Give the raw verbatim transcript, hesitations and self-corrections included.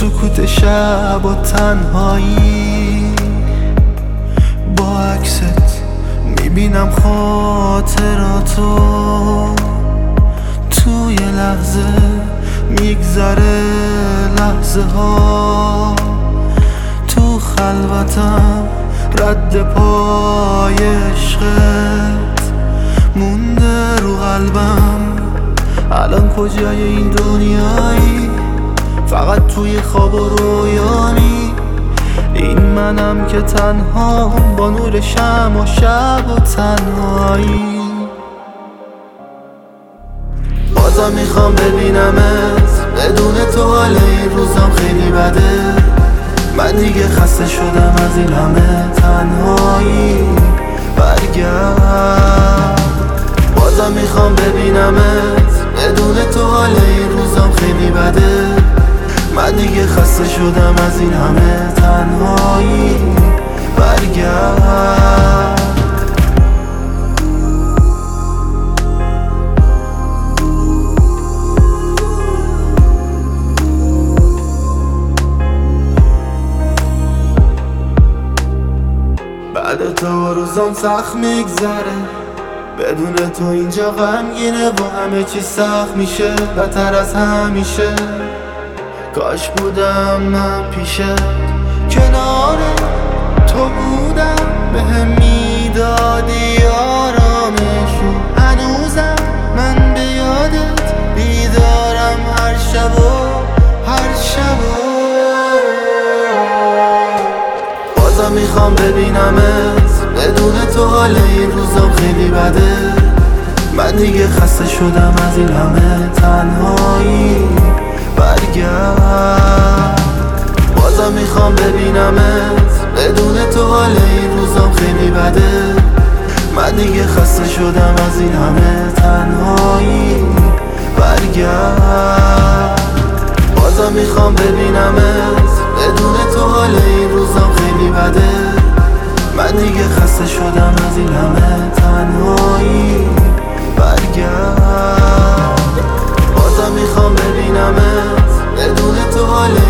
سکوت شب و تنهایی، با عکست میبینم خاطراتو. توی لحظه میگذره لحظه ها، تو خلوتم رد پای عشقت مونده رو قلبم. الان کجای این دنیایی؟ فقط توی خواب و رویانی. این منم که تنها با نور شمع و شب و تنهایی. بازم میخوام ببینمت، بدون تو حال این روزم خیلی بده. من دیگه خسته شدم از این همه تنهایی، برگرد. بازم میخوام ببینمت، بدون تو حال این روزم خیلی بده. من دیگه خسته شدم از این همه تنهایی، برگرد. بعد تو روزم سخت میگذره، بدون تو اینجا غمگینه و همه چی سخت میشه بدتر از همیشه. کاش بودم من پیشه، کنار تو بودم، بهم میدادی آرامشو. هنوزم من به یادت بیدارم هر شب و هر شب و بازم میخوام ببینمت، بدون تو حال این روزم خیلی بده. من دیگه خسته شدم از این همه تنهایی، برگرد. بازم میخوام ببینمت، بدون تو حال این روزم خیلی بده. من دیگه خسته شدم از این همه تنهایی، برگرد. بازم میخوام ببینمت، بدون تو حال این روزم خیلی بده. من دیگه خسته شدم از این همه تنهایی، برگرد. بازم میخوام ببینمت، بدون تو حال